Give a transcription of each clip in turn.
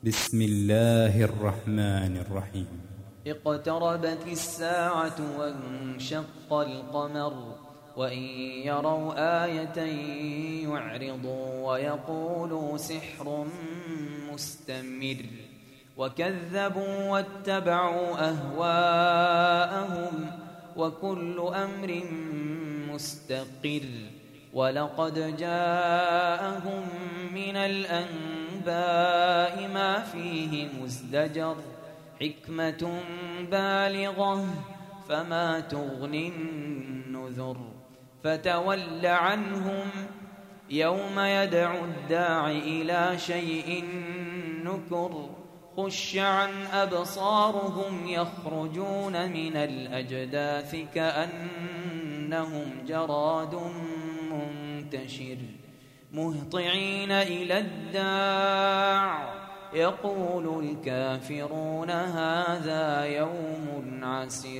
بسم الله الرحمن الرحيم. اقتربت الساعة وانشق القمر وإن يروا آية يعرضوا ويقولوا سحر مستمر وكذبوا واتبعوا أهواءهم وكل أمر مستقر ولقد جاءهم من الأنباء ما فيه مزدجر حكمة بالغة فما تغني النذر فتول عنهم يوم يدعو الداع إلى شيء نكر خش عن أبصارهم يخرجون من الأجداث كأنهم جراد منتشر مهطعين إلى الداع يقول الكافرون هذا يوم عسر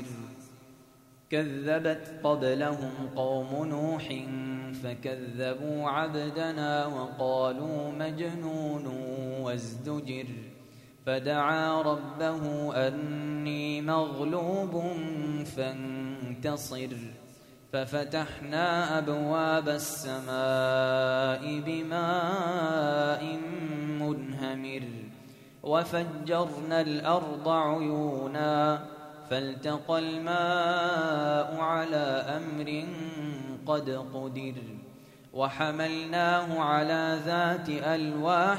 كذبت قبلهم قوم نوح فكذبوا عبدنا وقالوا مجنون وازدجر فدعا ربه أني مغلوب فانتصر ففتحنا أبواب السماء بماء منهمر وفجرنا الأرض عيونا فالتقى الماء على أمر قد قدر وحملناه على ذات ألواح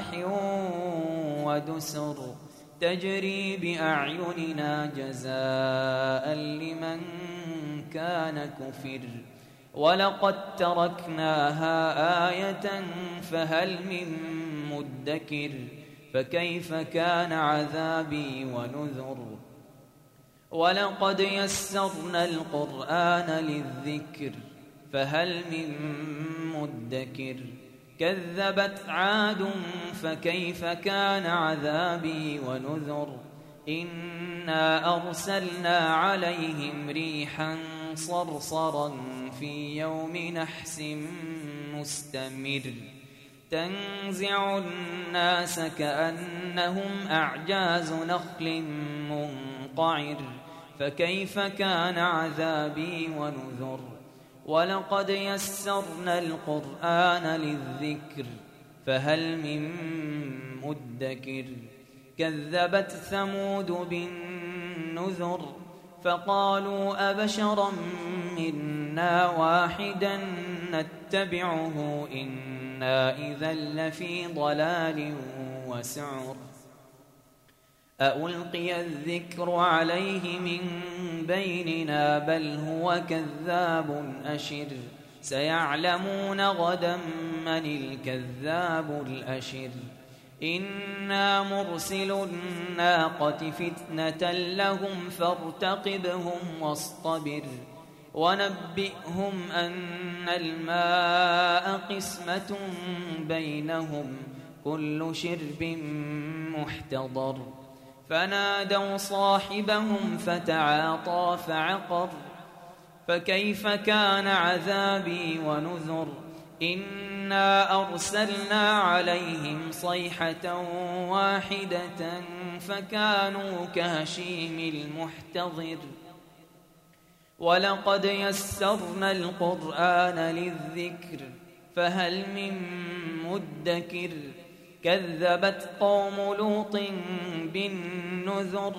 ودسر تجري بأعيننا جزاء لمن كان كفر ولقد تركناها آية فهل من مدكر فكيف كان عذابي ونذر ولقد يسرنا القرآن للذكر فهل من مدكر كذبت عاد فكيف كان عذابي ونذر إنا أرسلنا عليهم ريحا صرصرا في يوم نحس مستمر تنزع الناس كأنهم أعجاز نخل منقعر فكيف كان عذابي ونذر ولقد يسرنا القرآن للذكر فهل من مدكر كذبت ثمود بالنذر فقالوا أبشرا منا واحدا نتبعه إنا إذا لفي ضلال وسعر أألقي الذكر عليه من بيننا بل هو كذاب أشر سيعلمون غدا من الكذاب الأشر إنا مرسل الناقة فتنة لهم فارتقبهم واصطبر ونبئهم أن الماء قسمة بينهم كل شرب محتضر فنادوا صاحبهم فتعاطى فعقر فكيف كان عذابي ونذر إنا أرسلنا عليهم صيحة واحدة فكانوا كهشيم المحتضر ولقد يسرنا القرآن للذكر فهل من مدكر كذبت قوم لوط بالنذر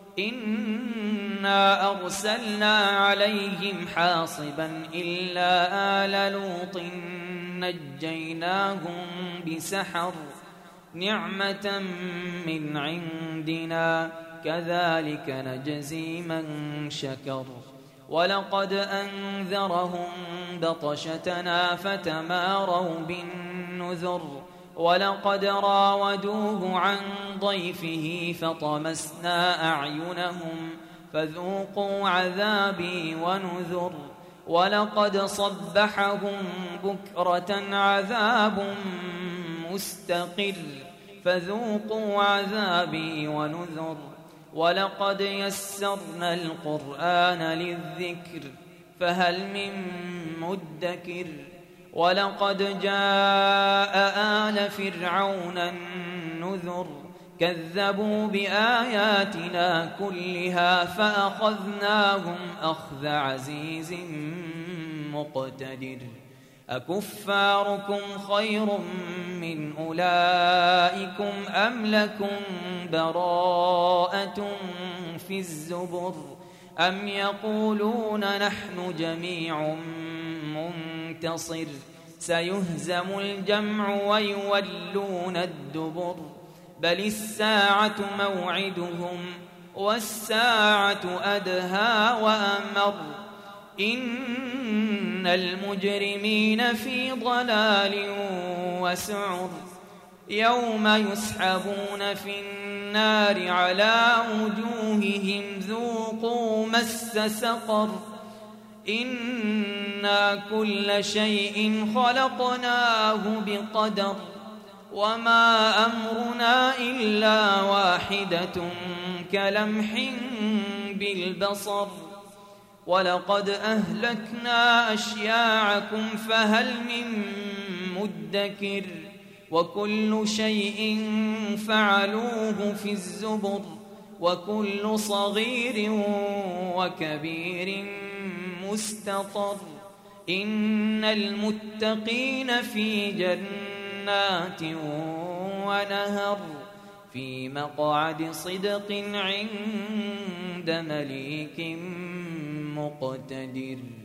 إنا أرسلنا عليهم حاصبا إلا آل لوط نجيناهم بسحر نعمة من عندنا كذلك نجزي من شكر ولقد أنذرهم بطشتنا فتماروا بالنذر ولقد راودوه عن ضيفه فطمسنا أعينهم فذوقوا عذابي ونذر ولقد صبحهم بكرة عذاب مستقر فذوقوا عذابي ونذر ولقد يسرنا القرآن للذكر فهل من مدكر ولقد جاء آل فرعون النذر كذبوا بآياتنا كلها فأخذناهم أخذ عزيز مقتدر أكفاركم خير من أولئكم أم لكم براءة في الزبر أم يقولون نحن جميع منتصر سيهزم الجمع ويولون الدبر بل الساعة موعدهم والساعة أدهى وأمر إن المجرمين في ضلال وسعر يوم يسحبون في النار على وجوههم ذوقوا مس سقر إنا كل شيء خلقناه بقدر وما أمرنا إلا واحدة كلمح بالبصر ولقد أهلكنا أشياعكم فهل من مدكر وكل شيء فعلوه في الزبر وكل صغير وكبير مستطر إن المتقين في جنات ونهر في مقعد صدق عند مليك مقتدر